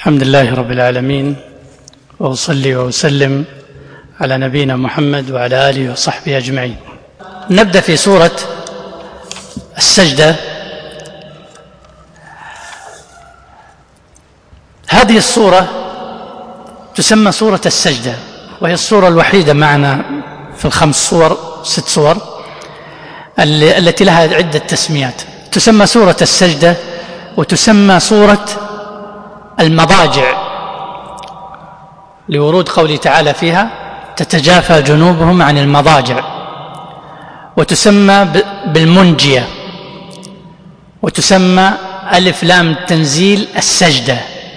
الحمد لله رب العالمين، وأصلي وأسلم على نبينا محمد وعلى آله وصحبه أجمعين. نبدأ في سورة السجدة. هذه السورة تسمى سورة السجدة، وهي السورة الوحيدة معنا في ست سور التي لها عدة تسميات. تسمى سورة السجدة، وتسمى سورة المضاجع لورود قوله تعالى فيها: تتجافى جنوبهم عن المضاجع. وتسمى بالمنجية، وتسمى ألف لام تنزيل السجدة.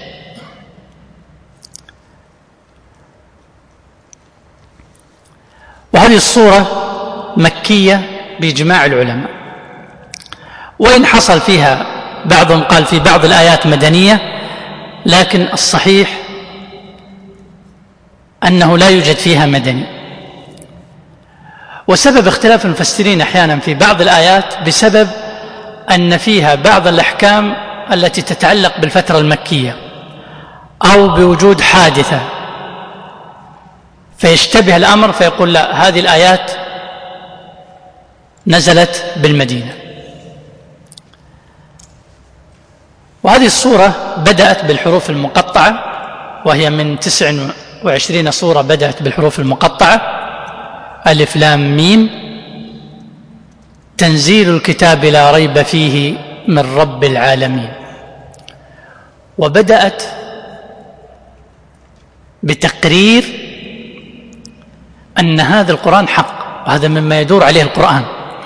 وهذه السورة مكية بإجماع العلماء، وإن حصل فيها بعضهم قال في بعض الآيات مدنية، لكن الصحيح أنه لا يوجد فيها مدني. وسبب اختلاف المفسرين أحيانا في بعض الآيات بسبب أن فيها بعض الأحكام التي تتعلق بالفترة المكية أو بوجود حادثة، فيشتبه الأمر فيقول لا، هذه الآيات نزلت بالمدينة. وهذه السورة بدأت بالحروف المقطعة، وهي من 29 سورة بدأت بالحروف المقطعة: ألف لام ميم، تنزيل الكتاب لا ريب فيه من رب العالمين. وبدأت بتقرير أن هذا القرآن حق، وهذا مما يدور عليه القرآن.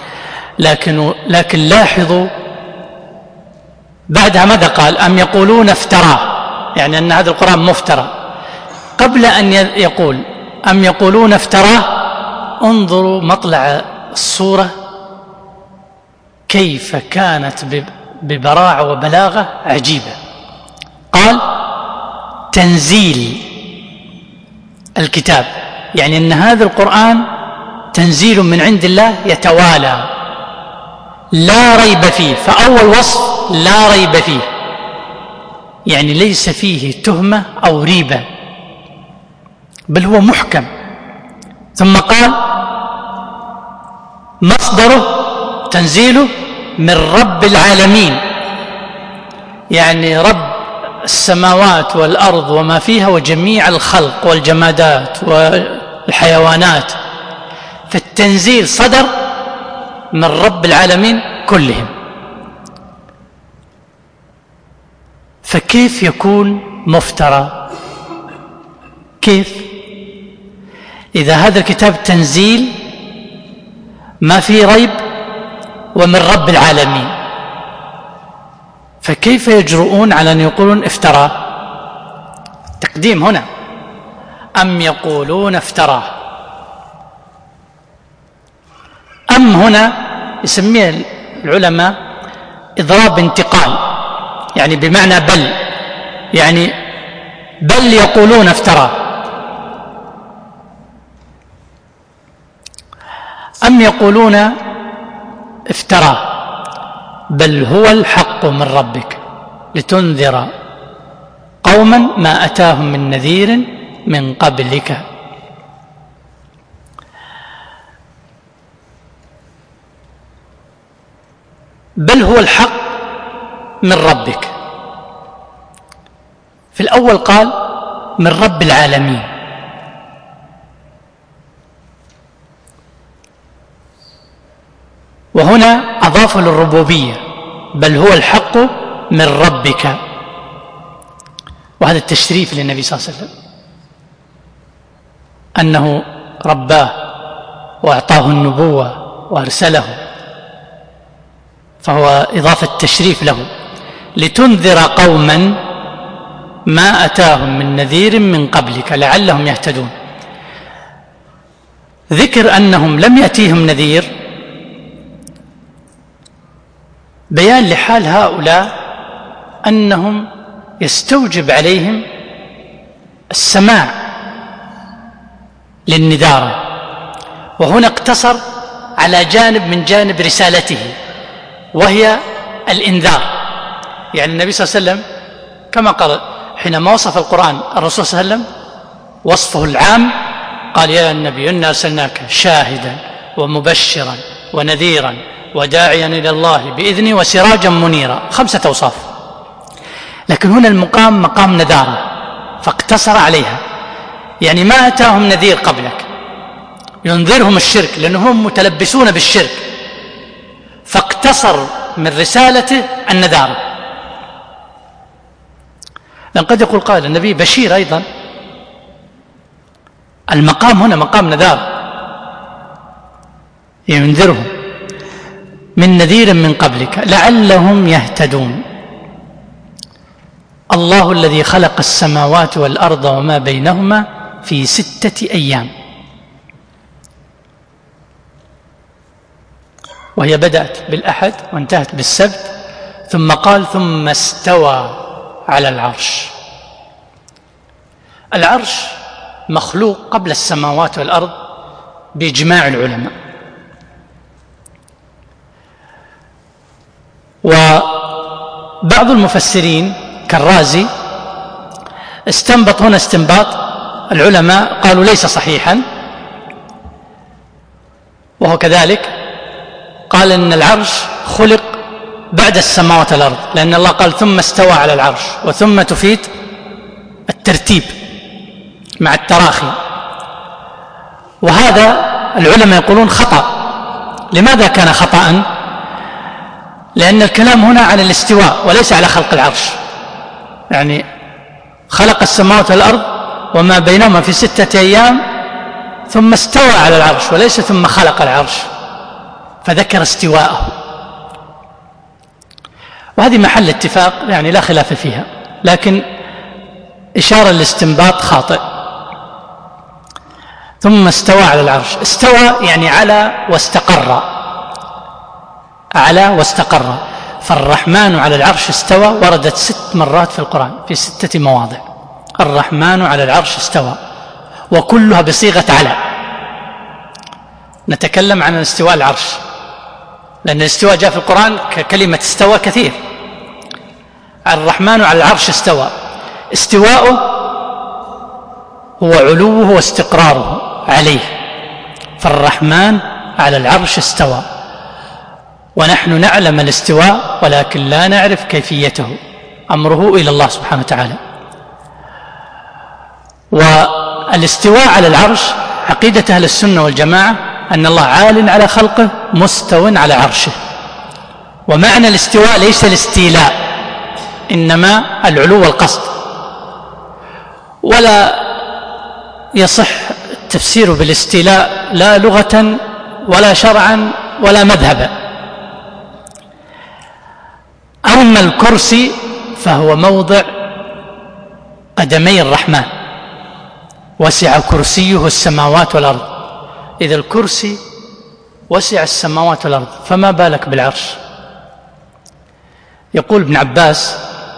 لكن لاحظوا بعدها ماذا قال؟ أم يقولون افتراه، يعني أن هذا القرآن مفترى. قبل أن يقول أم يقولون افتراه، انظروا مطلع السورة كيف كانت ببراعة وبلاغة عجيبة. قال تنزيل الكتاب، يعني أن هذا القرآن تنزيل من عند الله يتوالى، لا ريب فيه. فأول وصف لا ريب فيه، يعني ليس فيه تهمة أو ريبة، بل هو محكم. ثم قال مصدره تنزيله من رب العالمين، يعني رب السماوات والأرض وما فيها وجميع الخلق والجمادات والحيوانات. فالتنزيل صدر من رب العالمين كلهم. فكيف يكون مفترى؟ كيف إذا هذا الكتاب تنزيل ما فيه ريب ومن رب العالمين؟ فكيف يجرؤون على أن يقولون افتراه؟ تقديم هنا أم يقولون افتراه. أم هنا يسميه العلماء إضراب انتقال، يعني بمعنى بل، يعني بل يقولون افتراه. أم يقولون افتراه، بل هو الحق من ربك لتنذر قوما ما أتاهم من نذير من قبلك. بل هو الحق من ربك. في الأول قال من رب العالمين، وهنا أضافوا للربوبية: بل هو الحق من ربك. وهذا التشريف للنبي صلى الله عليه وسلم، أنه رباه وأعطاه النبوة وأرسله، فهو إضافة تشريف له. لتنذر قوما ما أتاهم من نذير من قبلك لعلهم يهتدون. ذكر أنهم لم يأتيهم نذير بيان لحال هؤلاء، أنهم يستوجب عليهم السماع للنذارة. وهنا اقتصر على جانب من جانب رسالته، وهي الإنذار. يعني النبي صلى الله عليه وسلم كما قال: حينما وصف القرآن الرسول صلى الله عليه وسلم وصفه العام قال يا النبي إنا أرسلناك شاهدا ومبشرا ونذيرا وداعيا إلى الله بإذنه وسراجا منيرا، 5 أوصاف. لكن هنا المقام مقام نذارة فاقتصر عليها، يعني ما أتاهم نذير قبلك ينذرهم الشرك لأنهم متلبسون بالشرك، فاقتصر من رسالته النذارة. لأن قد يقول قائل النبي بشير أيضا، المقام هنا مقام نذارة ينذرهم من نذير من قبلك لعلهم يهتدون. الله الذي خلق السماوات والأرض وما بينهما في 6 أيام، وهي بدأت بالأحد وانتهت بالسبت، ثم قال ثم استوى على العرش. العرش مخلوق قبل السماوات والأرض بإجماع العلماء، وبعض المفسرين كالرازي استنبط هنا استنباط العلماء قالوا ليس صحيحا، وهو كذلك قال إن العرش خلق بعد السماوات والأرض، لأن الله قال ثم استوى على العرش، وثم تفيد الترتيب مع التراخي، وهذا العلماء يقولون خطأ. لماذا كان خطأ؟ لأن الكلام هنا عن الاستواء وليس على خلق العرش، يعني خلق السماوات والأرض وما بينهما في 6 أيام ثم استوى على العرش، وليس ثم خلق العرش، فذكر استواءه، وهذه محل اتفاق يعني لا خلاف فيها، لكن إشارة الاستنباط خاطئ. ثم استوى على العرش، استوى يعني على واستقر، على واستقر، فالرحمن على العرش استوى وردت 6 مرات في القرآن في 6 مواضع، الرحمن على العرش استوى، وكلها بصيغة على. نتكلم عن الاستواء العرش، لأن الاستواء جاء في القرآن ككلمة استوى كثير. الرحمن على العرش استوى، استواؤه هو علوه واستقراره عليه، فالرحمن على العرش استوى، ونحن نعلم الاستواء ولكن لا نعرف كيفيته، أمره إلى الله سبحانه وتعالى. والاستواء على العرش عقيدة أهل السنة والجماعة أن الله عال على خلقه مستو على عرشه، ومعنى الاستواء ليس الاستيلاء، إنما العلو والقصد، ولا يصح التفسير بالاستيلاء لا لغة ولا شرعا ولا مذهبا. أما الكرسي فهو موضع قدمي الرحمن، وسع كرسيه السماوات والأرض، إذا الكرسي وسع السماوات والأرض فما بالك بالعرش. يقول ابن عباس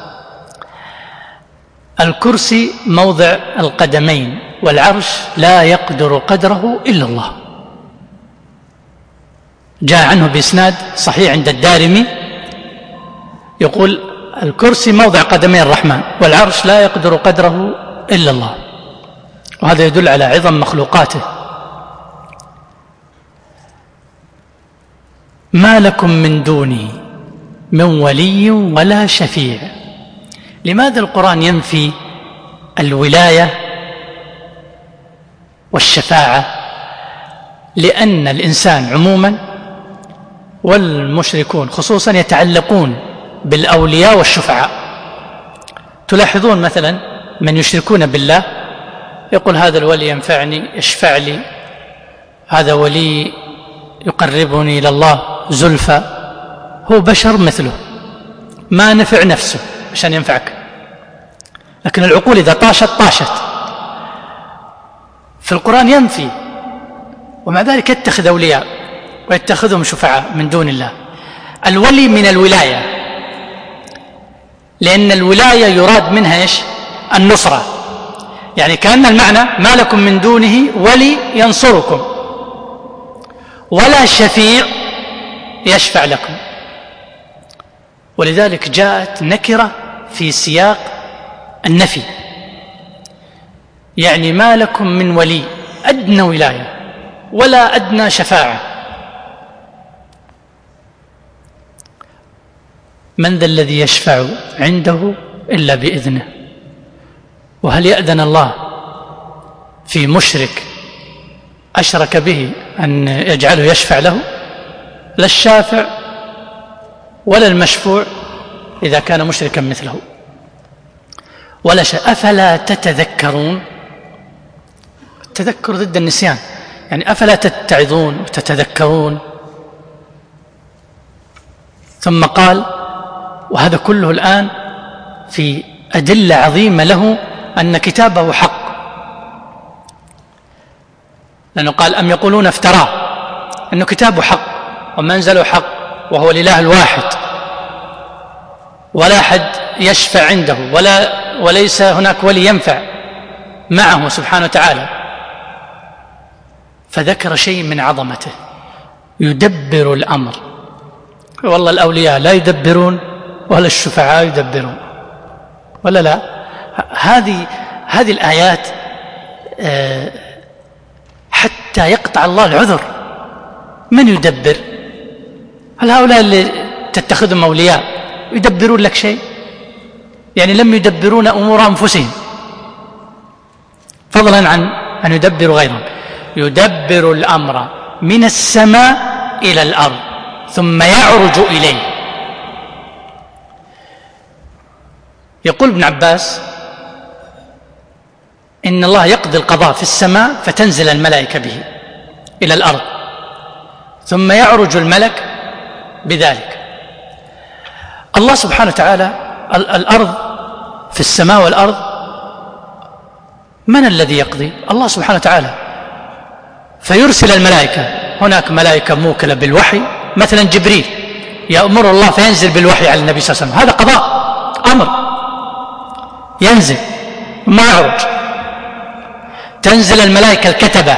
الكرسي موضع القدمين، والعرش لا يقدر قدره إلا الله. جاء عنه بإسناد صحيح عند الدارمي يقول الكرسي موضع قدمي الرحمن والعرش لا يقدر قدره إلا الله، وهذا يدل على عظم مخلوقاته. ما لكم من دونه من ولي ولا شفيع. لماذا القرآن ينفي الولاية والشفاعة؟ لأن الإنسان عموما والمشركون خصوصا يتعلقون بالأولياء والشفعاء. تلاحظون مثلا من يشركون بالله يقول هذا الولي ينفعني يشفع لي، هذا ولي يقربني إلى الله زلفى، هو بشر مثله ما نفع نفسه عشان ينفعك، لكن العقول إذا طاشت. في القرآن ينفي، ومع ذلك يتخذ أولياء ويتخذهم شفعاء من دون الله. الولي من الولاية، لأن الولاية يراد منها إيش؟ النصرة، يعني كأن المعنى ما لكم من دونه ولي ينصركم ولا شفيع يشفع لكم. ولذلك جاءت نكرة في سياق النفي، يعني ما لكم من ولي أدنى ولاية ولا أدنى شفاعة. من ذا الذي يشفع عنده إلا بإذنه. وهل يأذن الله في مشرك أشرك به أن يجعله يشفع له؟ لا الشافع ولا المشفوع إذا كان مشركا مثله. ولا شيء. أفلا تتذكرون؟ التذكر ضد النسيان، يعني أفلا تتعظون وتتذكرون؟ ثم قال، وهذا كله الآن في أدلة عظيمة له أن كتابه حق، لأنه قال أم يقولون افتراه، أنه كتابه حق ومنزله حق، وهو الإله الواحد ولا أحد يشفع عنده وليس هناك ولي ينفع معه سبحانه وتعالى. فذكر شيء من عظمته، يدبر الأمر. والله الأولياء لا يدبرون ولا الشفعاء يدبرون، ولا لا؟ هذه الآيات حتى يقطع الله العذر. من يدبر؟ هل هؤلاء اللي تتخذهم أولياء يدبرون لك شيء؟ يعني لم يدبرون أمور أنفسهم، فضلا عن أن يدبروا غيرهم. يدبر الأمر من السماء إلى الأرض ثم يعرج إليه. يقول ابن عباس إن الله يقضي القضاء في السماء فتنزل الملائكة به إلى الأرض، ثم يعرج الملك بذلك. الله سبحانه وتعالى الأرض في السماء والأرض، من الذي يقضي؟ الله سبحانه وتعالى. فيرسل الملائكة، هناك ملائكة موكلة بالوحي، مثلا جبريل يأمر الله فينزل بالوحي على النبي صلى الله عليه وسلم، هذا قضاء أمر، ينزل ما يعرج. تنزل الملائكة الكتبة،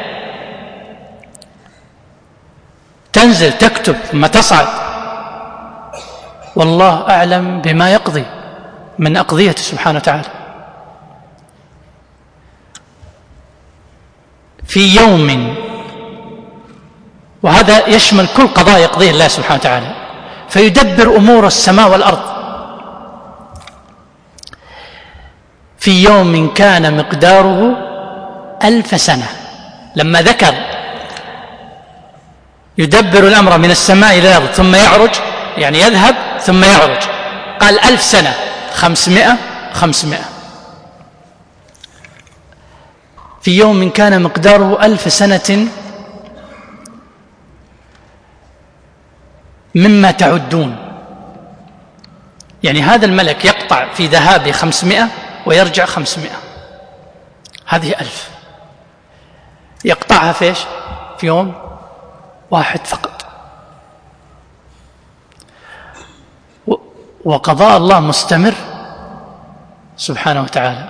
تنزل تكتب ثم تصعد، والله أعلم بما يقضي من أقضيته سبحانه وتعالى. في يوم، وهذا يشمل كل قضاء يقضيه الله سبحانه وتعالى، فيدبر أمور السماء والأرض. في يوم كان مقداره 1000 سنة. لما ذكر يدبر الأمر من السماء إلى الأرض ثم يعرج، يعني يذهب ثم يعرج، قال 1000 سنة 500. في يوم كان مقداره 1000 سنة مما تعدون. يعني هذا الملك يقطع في ذهابه 500 ويرجع 500، هذه 1000 يقطعها في إيش؟ في يوم واحد فقط. وقضاء الله مستمر سبحانه وتعالى.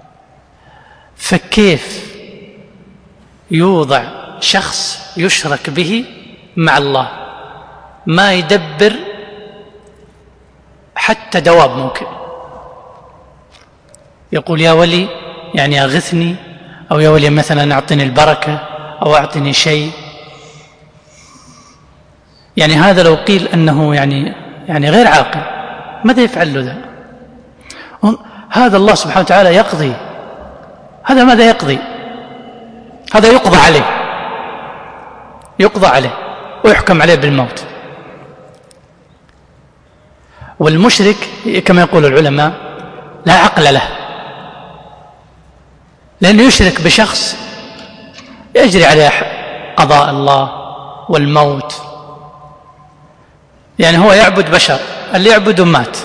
فكيف يوضع شخص يشرك به مع الله، ما يدبر حتى دواب ممكن، يقول يا ولي يعني أغثني، أو يا ولي مثلا أعطني البركة أو أعطني شيء. يعني هذا لو قيل أنه يعني غير عاقل، ماذا يفعل له ذا؟ هذا الله سبحانه وتعالى يقضي، هذا ماذا يقضي؟ هذا يقضى عليه ويحكم عليه بالموت. والمشرك كما يقول العلماء لا عقل له، لأنه يشرك بشخص يجري عليه قضاء الله والموت. يعني هو يعبد بشر، اللي يعبده مات،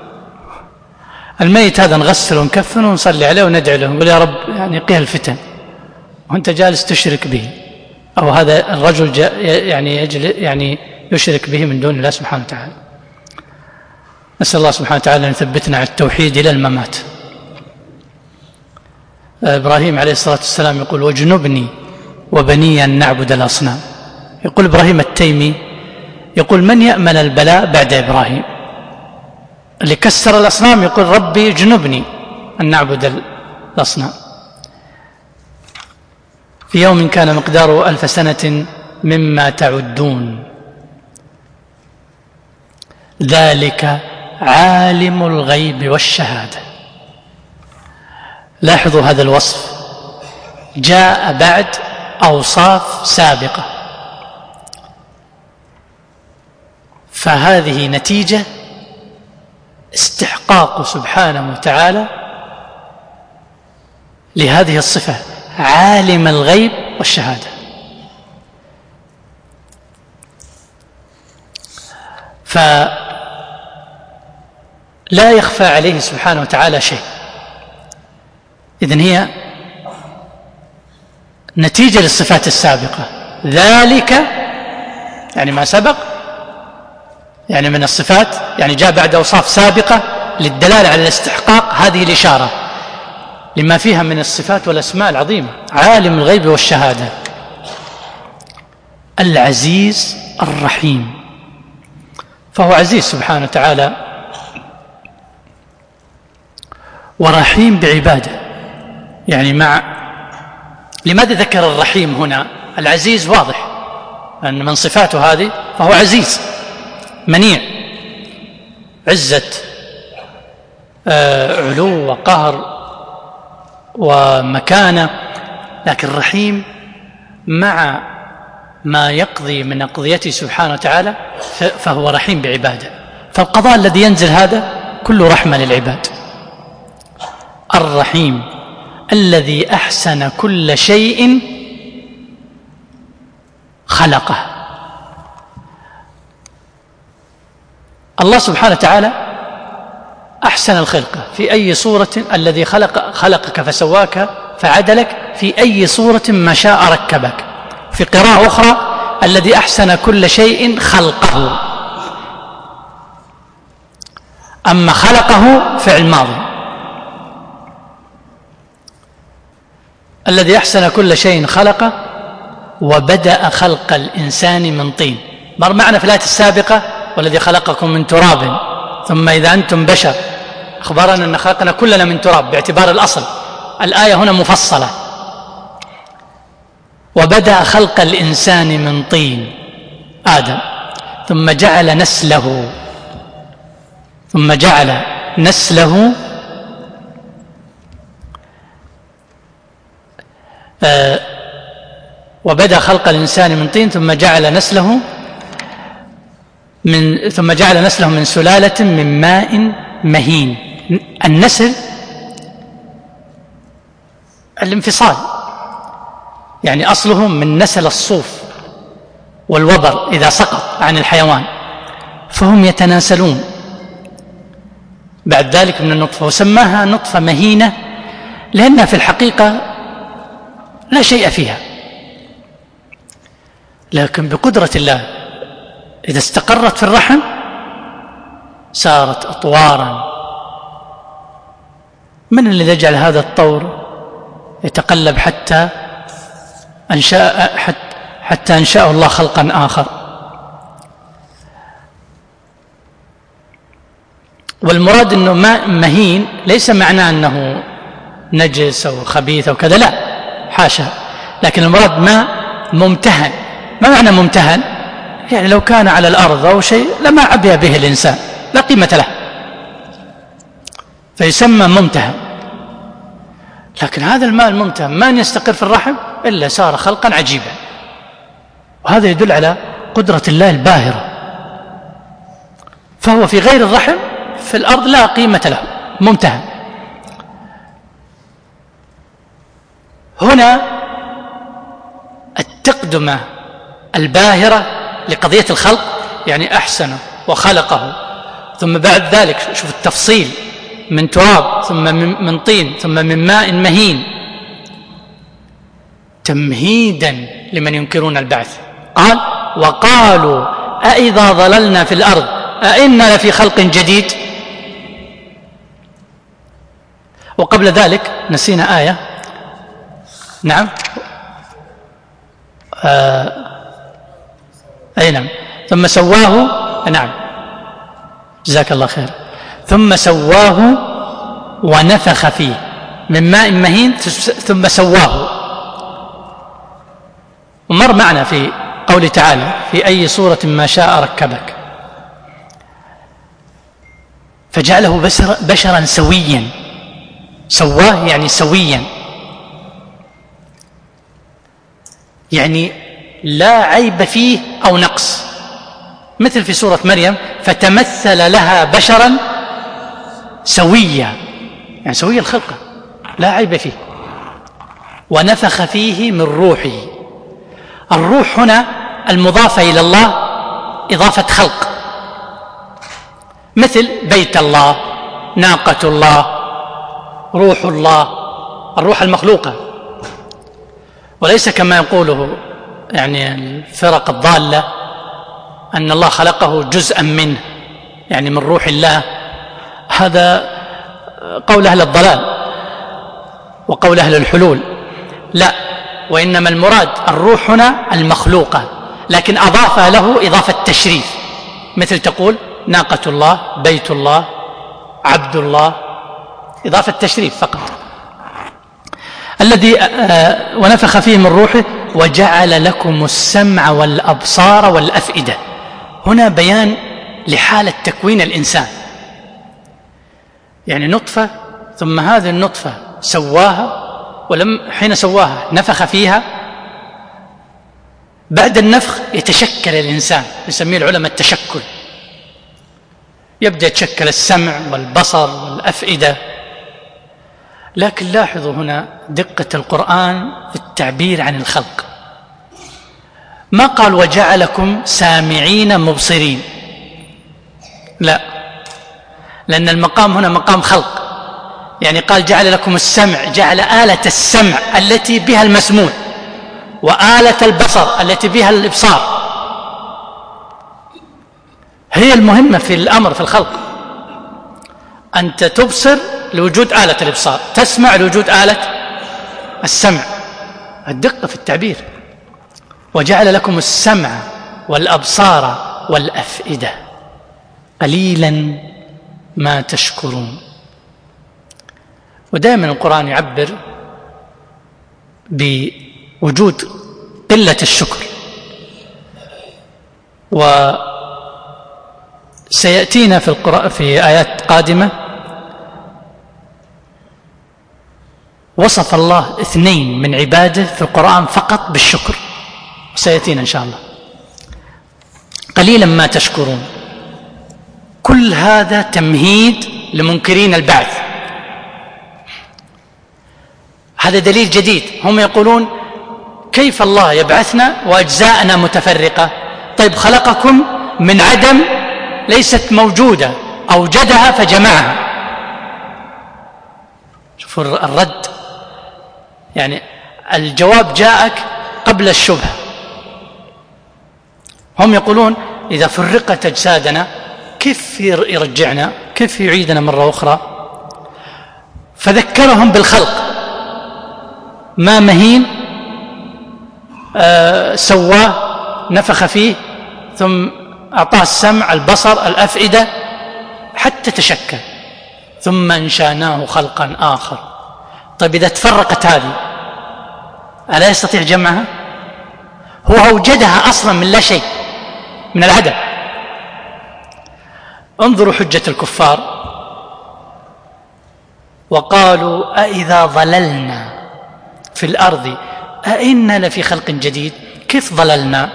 الميت هذا نغسله ونكفنه ونصلي عليه وندعي له ونقول يا رب يعني قيه الفتن، وانت جالس تشرك به، أو هذا الرجل يعني يشرك به من دون الله سبحانه وتعالى. نسأل الله سبحانه وتعالى أن يثبتنا على التوحيد إلى الممات. إبراهيم عليه الصلاة والسلام يقول واجنبني وبني أن نعبد الأصنام. يقول إبراهيم التيمي، يقول من يأمن البلاء بعد إبراهيم؟ اللي كسر الأصنام يقول ربي اجنبني أن نعبد الأصنام. في يوم كان مقداره 1000 سنة مما تعدون ذلك عالم الغيب والشهادة. لاحظوا هذا الوصف جاء بعد أوصاف سابقة، فهذه نتيجة استحقاق سبحانه وتعالى لهذه الصفة، عالم الغيب والشهادة. فلا يخفى عليه سبحانه وتعالى شيء. إذن هي نتيجة للصفات السابقة. ذلك يعني ما سبق، يعني من الصفات، يعني جاء بعد أوصاف سابقة للدلالة على الاستحقاق. هذه الإشارة لما فيها من الصفات والأسماء العظيمة. عالم الغيب والشهادة، العزيز الرحيم. فهو عزيز سبحانه وتعالى ورحيم بعباده. يعني لماذا ذكر الرحيم هنا؟ العزيز واضح أن من صفاته هذه، فهو عزيز منيع، عزة، علو وقهر ومكانة. لكن رحيم مع ما يقضي من أقضيته سبحانه وتعالى، فهو رحيم بعباده. فالقضاء الذي ينزل هذا كله رحمة للعباد. الرحيم الذي أحسن كل شيء خلقه. الله سبحانه وتعالى أحسن الخلقة في أي صورة. الذي خلقك فسواك فعدلك في أي صورة ما شاء ركبك. في قراءة أخرى الذي أحسن كل شيء خلقه. أما خلقه فعل ماضي. الذي أحسن كل شيء خلقه وبدأ خلق الإنسان من طين. مر معنا في الآية السابقة والذي خلقكم من تراب ثم إذا أنتم بشر. أخبرنا أن خلقنا كلنا من تراب باعتبار الأصل. الآية هنا مفصلة. وبدأ خلق الإنسان من طين آدم ثم جعل نسله وبدأ خلق الإنسان من طين ثم جعل نسله من سلالة من ماء مهين. النسل الانفصال، يعني أصله من نسل الصوف والوبر إذا سقط عن الحيوان، فهم يتناسلون بعد ذلك من النطفة. وسماها نطفة مهينة لأنها في الحقيقة لا شيء فيها، لكن بقدرة الله إذا استقرت في الرحم صارت أطوارا. من الذي يجعل هذا الطور يتقلب حتى أنشأه الله خلقا آخر؟ والمراد أنه ماء مهين ليس معناه أنه نجس أو خبيث أو كذا، لا حاشا، لكن المراد ماء ممتهن. ما معنى ممتهن؟ يعني لو كان على الأرض أو شيء لما عبئ به الإنسان، لا قيمة له، فيسمى ممتهن. لكن هذا الماء الممتهن ما يستقر في الرحم إلا صار خلقا عجيبا. وهذا يدل على قدرة الله الباهرة. فهو في غير الرحم في الأرض لا قيمة له، ممتهن. هنا التقدمة الباهرة لقضية الخلق، يعني أحسنه وخلقه، ثم بعد ذلك شوف التفصيل، من تراب ثم من طين ثم من ماء مهين، تمهيدا لمن ينكرون البعث. قال وقالوا أإذا ضللنا في الأرض أإنا لفي خلق جديد. وقبل ذلك نسينا آية، نعم أي نعم، ثم سواه، نعم جزاك الله خير، ثم سواه ونفخ فيه من ماء مهين ثم سواه. ومر معنا في قوله تعالى في أي صورة ما شاء ركبك، فجعله بشرا سويا. سواه يعني سويا، يعني لا عيب فيه أو نقص، مثل في سورة مريم فتمثل لها بشرا سويا، يعني سوي الخلقة لا عيب فيه. ونفخ فيه من روحه. الروح هنا المضافة إلى الله إضافة خلق، مثل بيت الله، ناقة الله، روح الله، الروح المخلوقة، وليس كما يقوله يعني الفرق الضالة أن الله خلقه جزءا منه، يعني من روح الله. هذا قول أهل الضلال وقول أهل الحلول. لا، وإنما المراد الروح هنا المخلوقة، لكن أضاف له إضافة تشريف، مثل تقول ناقة الله، بيت الله، عبد الله، إضافة تشريف فقط. الذي ونفخ فيه من روحه وجعل لكم السمع والأبصار والأفئدة. هنا بيان لحالة تكوين الإنسان، يعني نطفة، ثم هذه النطفة سواها، حين سواها نفخ فيها. بعد النفخ يتشكل الإنسان، يسميه العلماء التشكل، يبدأ يتشكل السمع والبصر والأفئدة. لكن لاحظوا هنا دقة القرآن في التعبير عن الخلق، ما قال وجعلكم سامعين مبصرين، لا، لأن المقام هنا مقام خلق، يعني قال جعل لكم السمع، جعل آلة السمع التي بها المسموع، وآلة البصر التي بها الإبصار، هي المهمة في الأمر في الخلق. أنت تبصر لوجود آلة الإبصار، تسمع لوجود آلة السمع. الدقة في التعبير. وجعل لكم السمع والأبصار والأفئدة قليلا ما تشكرون. ودائما القرآن يعبر بوجود قلة الشكر، وسيأتينا في آيات قادمة وصف الله 2 من عباده في القرآن فقط بالشكر، سيأتينا إن شاء الله. قليلا ما تشكرون، كل هذا تمهيد لمنكرين البعث. هذا دليل جديد. هم يقولون كيف الله يبعثنا وأجزاءنا متفرقة؟ طيب خلقكم من عدم ليست موجودة، أوجدها فجمعها. شوفوا الرد، يعني الجواب جاءك قبل الشبهة. هم يقولون إذا فرقت أجسادنا كيف يرجعنا، كيف يعيدنا مرة أخرى؟ فذكرهم بالخلق، ما مهين سواه، نفخ فيه، ثم أعطاه السمع، البصر، الأفئدة، حتى تشكل، ثم أنشأناه خلقا آخر. طيب إذا تفرقت هذه ألا يستطيع جمعها؟ هو أوجدها أصلا من لا شيء، من العدم. انظروا حجة الكفار، وقالوا أإذا ضللنا في الأرض أئنا لفي خلق جديد. كيف ضللنا؟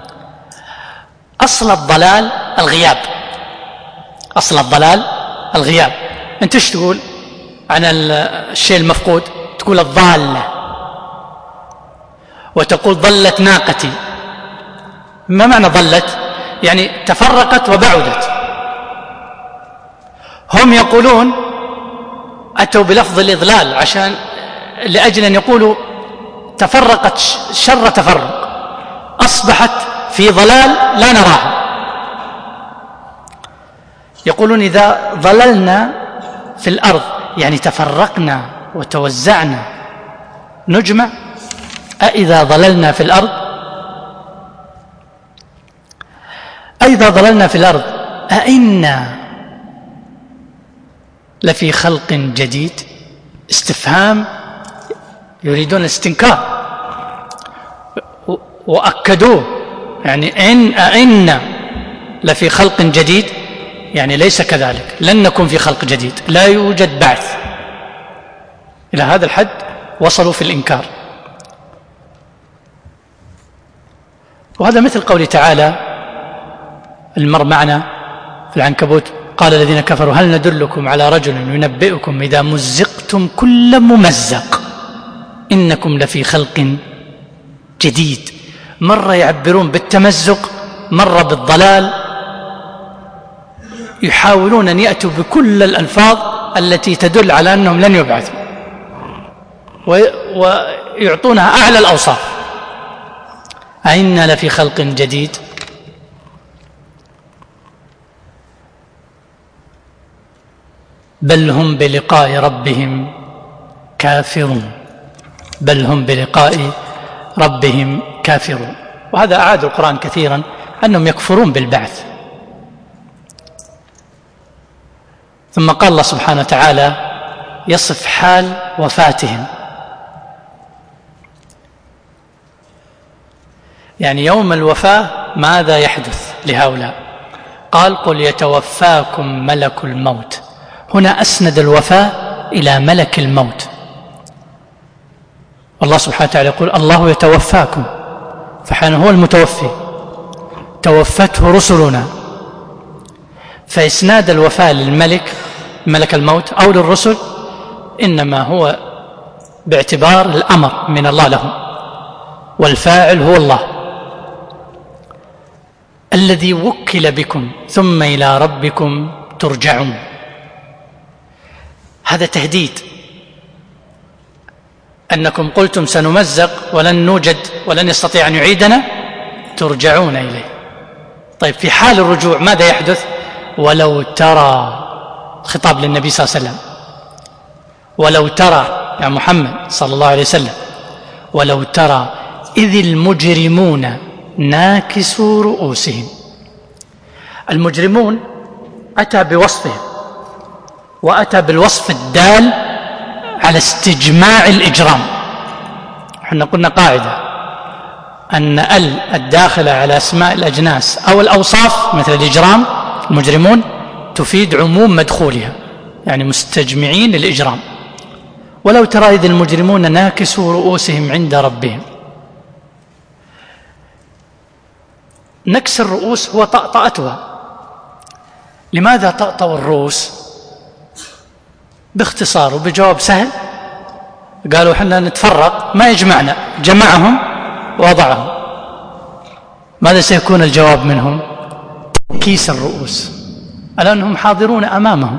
أصل الضلال الغياب، أصل الضلال الغياب. أنت ايش تقول عن الشيء المفقود؟ تقول الضالة، وتقول ضلت ناقتي. ما معنى ضلت؟ يعني تفرقت وبعدت. هم يقولون أتوا بلفظ الإضلال لأجل أن يقولوا تفرقت شر تفرق، أصبحت في ضلال لا نراها. يقولون إذا ضللنا في الأرض يعني تفرقنا وتوزعنا نجمع. أإذا ضللنا في الأرض، أإذا ضللنا في الأرض أئنا لفي خلق جديد، استفهام يريدون الاستنكار، وأكدوه، يعني أئن لفي خلق جديد، يعني ليس كذلك، لن نكون في خلق جديد، لا يوجد بعث. إلى هذا الحد وصلوا في الإنكار. وهذا مثل قوله تعالى المر معنا في العنكبوت: قال الذين كفروا هل ندلكم على رجل ينبئكم إذا مزقتم كل ممزق إنكم لفي خلق جديد. مرة يعبرون بالتمزق، مرة بالضلال، يحاولون أن يأتوا بكل الألفاظ التي تدل على أنهم لن يبعثوا، ويعطونها أعلى الأوصاف. أئنا لفي خلق جديد. بل هم بلقاء ربهم كافرون. بل هم بلقاء ربهم كافرون. وهذا أعاد القرآن كثيرا أنهم يكفرون بالبعث. ثم قال الله سبحانه وتعالى يصف حال وفاتهم، يعني يوم الوفاة ماذا يحدث لهؤلاء؟ قال قل يتوفاكم ملك الموت. هنا أسند الوفاة إلى ملك الموت. الله سبحانه وتعالى يقول الله يتوفاكم، فحين هو المتوفي، توفته رسلنا. فإسناد الوفاة للملك ملك الموت أو للرسل إنما هو باعتبار الأمر من الله لهم، والفاعل هو الله الذي وكل بكم ثم إلى ربكم ترجعون. هذا تهديد، أنكم قلتم سنمزق ولن نوجد ولن يستطيع أن يعيدنا، ترجعون إليه. طيب في حال الرجوع ماذا يحدث؟ ولو ترى، خطاب للنبي صلى الله عليه وسلم، ولو ترى يا محمد صلى الله عليه وسلم، ولو ترى إذ المجرمون ناكسوا رؤوسهم. المجرمون أتى بوصفهم، وأتى بالوصف الدال على استجماع الإجرام. احنا قلنا قاعدة أن الداخلة على أسماء الأجناس أو الأوصاف مثل الإجرام، المجرمون، تفيد عموم مدخولها، يعني مستجمعين الإجرام. ولو ترى إذ المجرمون ناكسوا رؤوسهم عند ربهم. نكس الرؤوس هو طأطأتها. لماذا طأطأوا الرؤوس؟ باختصار وبجواب سهل، قالوا حنا نتفرق ما يجمعنا، جمعهم ووضعهم. ماذا سيكون الجواب منهم؟ كيس الرؤوس، ألا أنهم حاضرون أمامهم.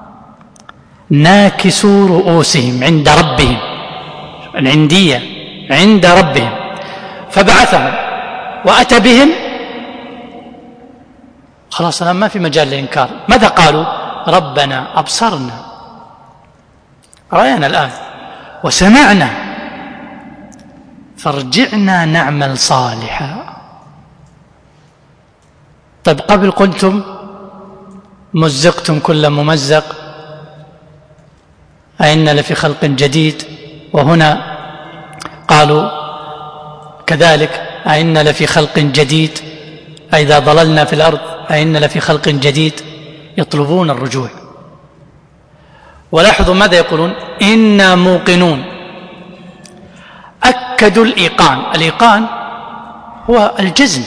ناكسوا رؤوسهم عند ربهم، العندية عند ربهم، فبعثهم وأتى بهم. خلاص الآن ما في مجال للإنكار. ماذا قالوا؟ ربنا أبصرنا، رأينا الآن، وسمعنا، فارجعنا نعمل صالحا. طيب قبل قلتم مزقتم كل ممزق، أئن لفي خلق جديد، وهنا قالوا كذلك أئن لفي خلق جديد، أئذا ضللنا في الأرض أئن لفي خلق جديد. يطلبون الرجوع. ولاحظوا ماذا يقولون؟ إنا موقنون. أكدوا الإيقان. الإيقان هو الجزم،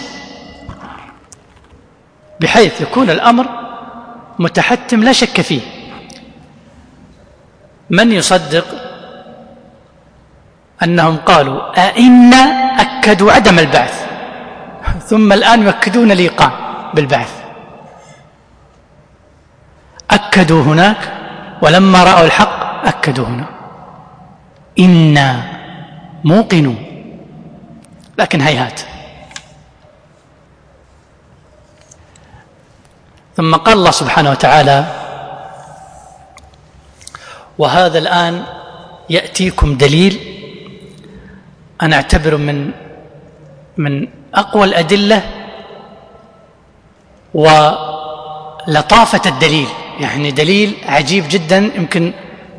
بحيث يكون الأمر متحتم لا شك فيه. من يصدق أنهم قالوا أئنا أكدوا عدم البعث، ثم الآن يؤكدون الإيقان بالبعث؟ أكدوا هناك، ولما رأوا الحق أكدوا هنا. إنا موقنون، لكن هيهات. ثم قال الله سبحانه وتعالى وهذا الآن يأتيكم دليل أنا أعتبره من أقوى الأدلة ولطافة الدليل يعني دليل عجيب جدا، يمكن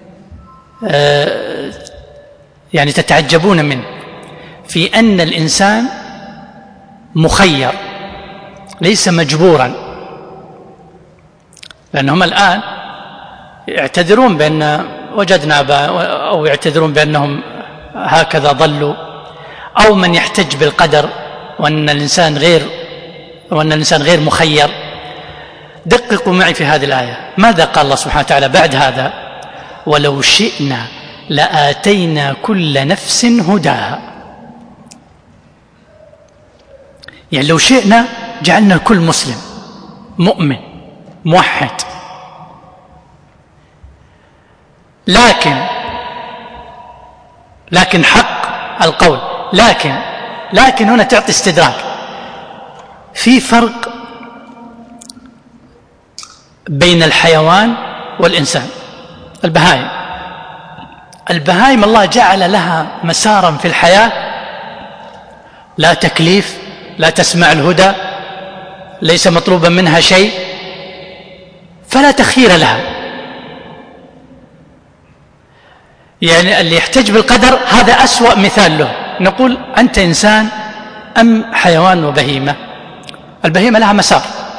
يعني تتعجبون منه، في أن الإنسان مخير ليس مجبورا. لأنهم الآن يعتذرون بأن وجدنا أو يعتذرون بأنهم هكذا ضلوا، أو من يحتج بالقدر وأن الإنسان غير مخير. دققوا معي في هذه الآية، ماذا قال الله سبحانه وتعالى بعد هذا؟ ولو شئنا لآتينا كل نفس هداها. يعني لو شئنا جعلنا كل مسلم مؤمن موحد، لكن حق القول، لكن هنا تعطي استدراك. في فرق بين الحيوان والإنسان. البهائم الله جعل لها مسارا في الحياة، لا تكليف، لا تسمع الهدى، ليس مطلوبا منها شيء، فلا تخير لها. يعني اللي يحتج بالقدر هذا أسوأ مثال له. نقول أنت إنسان أم حيوان وبهيمة؟ البهيمة لها مسار،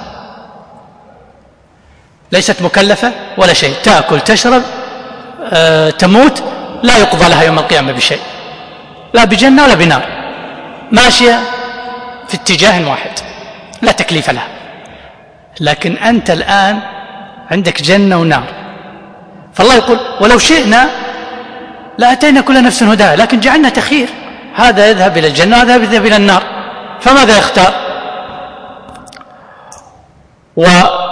ليست مكلفة ولا شيء، تأكل تشرب تموت، لا يقضى لها يوم القيامة بشيء، لا بجنة ولا بنار، ماشية في اتجاه واحد، لا تكليف لها. لكن أنت الآن عندك جنة ونار، فالله يقول ولو شئنا لأتينا كل نفس هداها، لكن جعلنا تخير، هذا يذهب إلى الجنة وهذا يذهب إلى النار، فماذا يختار؟ وقال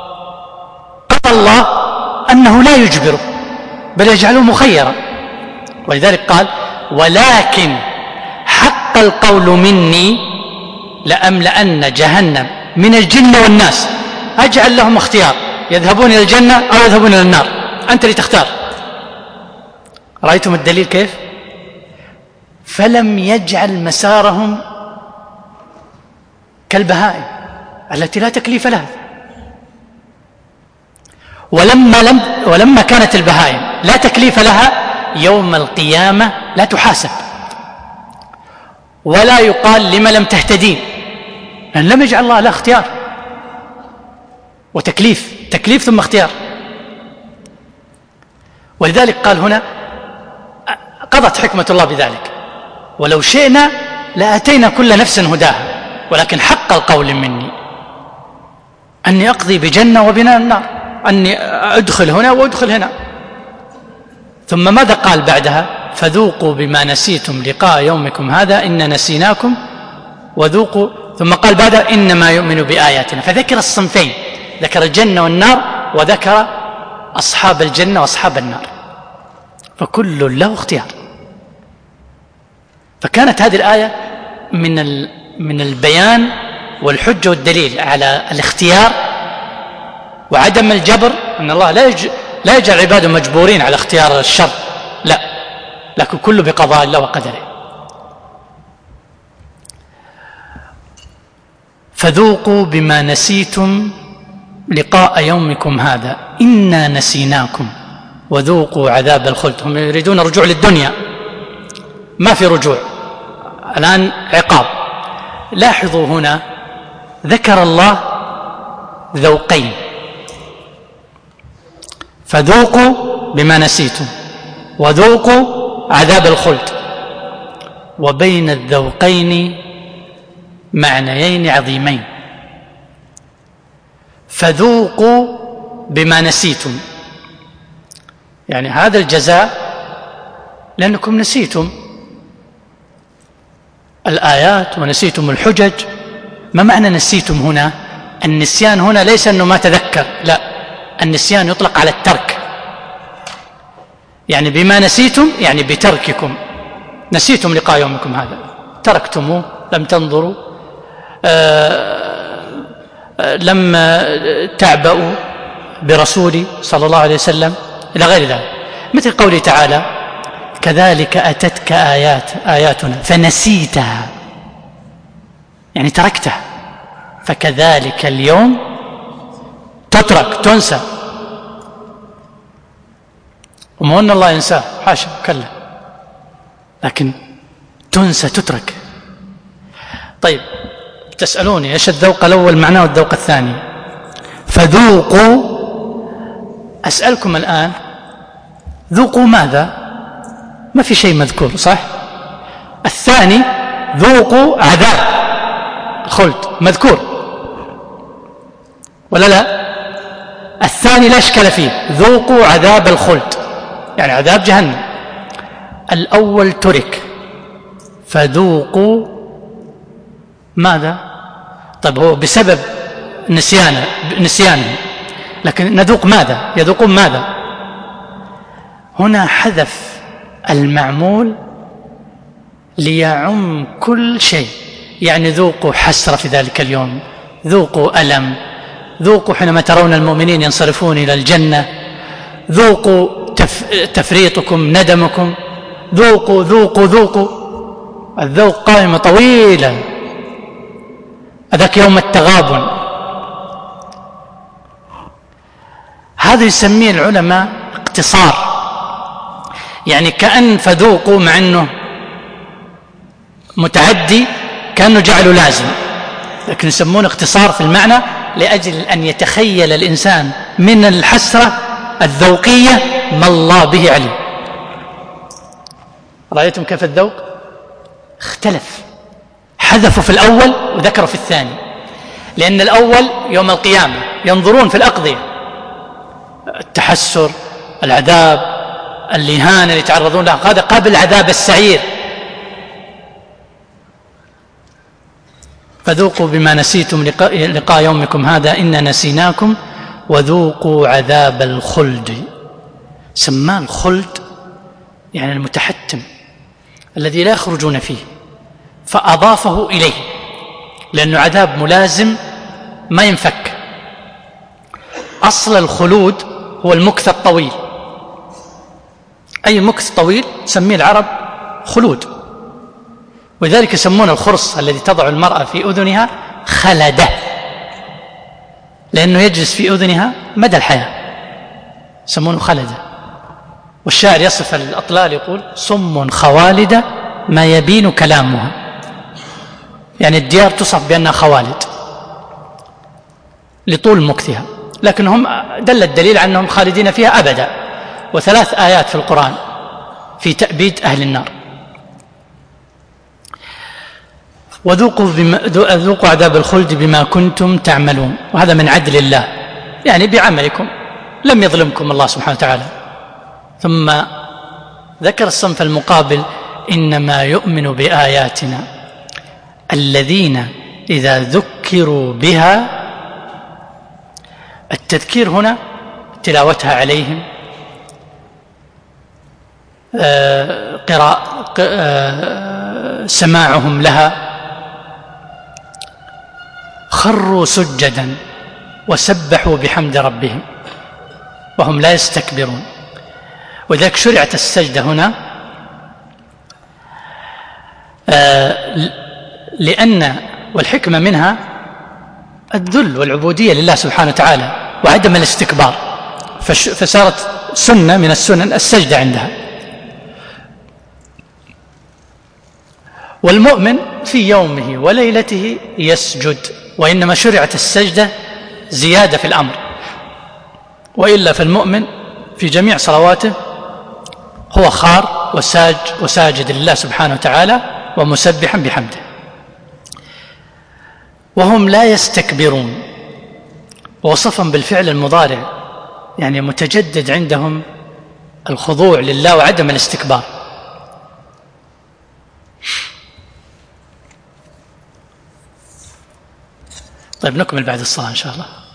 الله أنه لا يجبره بل يجعله مخيرا، ولذلك قال ولكن حق القول مني لأملأن جهنم من الجن والناس. أجعل لهم اختيار، يذهبون إلى الجنة أو يذهبون إلى النار، أنت اللي تختار. رأيتم الدليل كيف؟ فلم يجعل مسارهم كالبهائم التي لا تكليف لها. ولما كانت البهائم لا تكليف لها، يوم القيامة لا تحاسب ولا يقال لما لم تهتدين، لأن لم يجعل الله لا اختيار وتكليف، تكليف ثم اختيار. ولذلك قال هنا قضت حكمة الله بذلك، ولو شئنا لأتينا كل نفس هداها، ولكن حق القول مني أني أقضي بجنة وبنا النار، أني أدخل هنا وأدخل هنا. ثم ماذا قال بعدها؟ فذوقوا بما نسيتم لقاء يومكم هذا إنا نسيناكم وذوقوا. ثم قال بعدها إنما يؤمن بآياتنا، فذكر الصنفين، ذكر الجنة والنار وذكر أصحاب الجنة وأصحاب النار، فكل له اختيار. فكانت هذه الآية من البيان والحجة والدليل على الاختيار وعدم الجبر، أن الله لا يجعل عباده مجبورين على اختيار الشر، لا، لكن كله بقضاء الله وقدره. فذوقوا بما نسيتم لقاء يومكم هذا إنا نسيناكم وذوقوا عذاب الخلد. هم يريدون الرجوع للدنيا، ما في رجوع الآن، عقاب. لاحظوا هنا ذكر الله ذوقين، فذوقوا بما نسيتم وذوقوا عذاب الخلد، وبين الذوقين معنيين عظيمين. فذوقوا بما نسيتم، يعني هذا الجزاء لأنكم نسيتم الآيات ونسيتم الحجج. ما معنى نسيتم هنا؟ النسيان هنا ليس أنه ما تذكر، لا، النسيان يطلق على الترك. يعني بما نسيتم يعني بترككم، نسيتم لقاء يومكم هذا، تركتموه، لم تنظروا، لم تعبأوا برسولي صلى الله عليه وسلم إلى غير ذلك. مثل قوله تعالى كذلك أتتك آياتنا فنسيتها، يعني تركتها، فكذلك اليوم تترك، تنسى. وما أن الله ينساه، حاشا كلا، لكن تنسى تترك. طيب تسألوني إيش الذوق الأول معناه والذوق الثاني؟ فذوقوا، أسألكم الآن ذوقوا ماذا؟ ما في شيء مذكور صح؟ الثاني ذوقوا عذاب الخلد مذكور ولا لا؟ الثاني لا إشكال فيه، ذوقوا عذاب الخلد يعني عذاب جهنم. الأول ترك، فذوقوا ماذا؟ طيب هو بسبب نسيانه، لكن نذوق ماذا؟ يذوقون ماذا؟ هنا حذف المعمول ليعم كل شيء، يعني ذوقوا حسرة في ذلك اليوم، ذوقوا ألم، ذوقوا حينما ترون المؤمنين ينصرفون إلى الجنة، ذوقوا تفريطكم ندمكم، ذوقوا ذوقوا ذوقوا. الذوق قائمة طويلة، هذاك يوم التغابن. هذا يسميه العلماء اقتصار، يعني كأن فذوقوا مع أنه متعدي كأنه جعله لازم، لكن يسمونه اختصار في المعنى لأجل أن يتخيل الإنسان من الحسرة الذوقية ما الله به عليم. رأيتم كيف الذوق اختلف؟ حذفوا في الأول وذكروا في الثاني، لأن الأول يوم القيامة ينظرون في الأقضية، التحسر، العذاب، الإهانة اللي يتعرضون لها، هذا قبل عذاب السعير. فذوقوا بما نسيتم لقاء يومكم هذا إنا نسيناكم وذوقوا عذاب الخلد. سماه الخلد يعني المتحتم الذي لا يخرجون فيه، فأضافه إليه لأنه عذاب ملازم ما ينفك. أصل الخلود هو المكث الطويل، أي مكث طويل سميه العرب خلود، ولذلك يسمون الخرص الذي تضع المرأة في أذنها خلدة، لأنه يجلس في أذنها مدى الحياة، يسمونه خلدة. والشاعر يصف الأطلال يقول صم خوالد ما يبين كلامها، يعني الديار تصف بأنها خوالد لطول مكثها، لكنهم دل الدليل على أنهم خالدين فيها أبدا، وثلاث آيات في القرآن في تأبيد أهل النار. وذوقوا عذاب الخلد بما كنتم تعملون، وهذا من عدل الله، يعني بعملكم لم يظلمكم الله سبحانه وتعالى. ثم ذكر الصنف المقابل إنما يؤمن بآياتنا الذين إذا ذكروا بها، التذكير هنا تلاوتها عليهم، سماعهم لها، خروا سجدا وسبحوا بحمد ربهم وهم لا يستكبرون. وذلك شرعت السجدة هنا لأن والحكمة منها الذل والعبودية لله سبحانه وتعالى وعدم الاستكبار، فصارت سنة من السنن السجدة عندها. والمؤمن في يومه وليلته يسجد، وإنما شرعت السجدة زيادة في الأمر، وإلا فالمؤمن في جميع صلواته هو خار وساجد لله سبحانه وتعالى ومسبحا بحمده. وهم لا يستكبرون، ووصفهم بالفعل المضارع، يعني متجدد عندهم الخضوع لله وعدم الاستكبار. طيب نكمل بعد الصلاة إن شاء الله.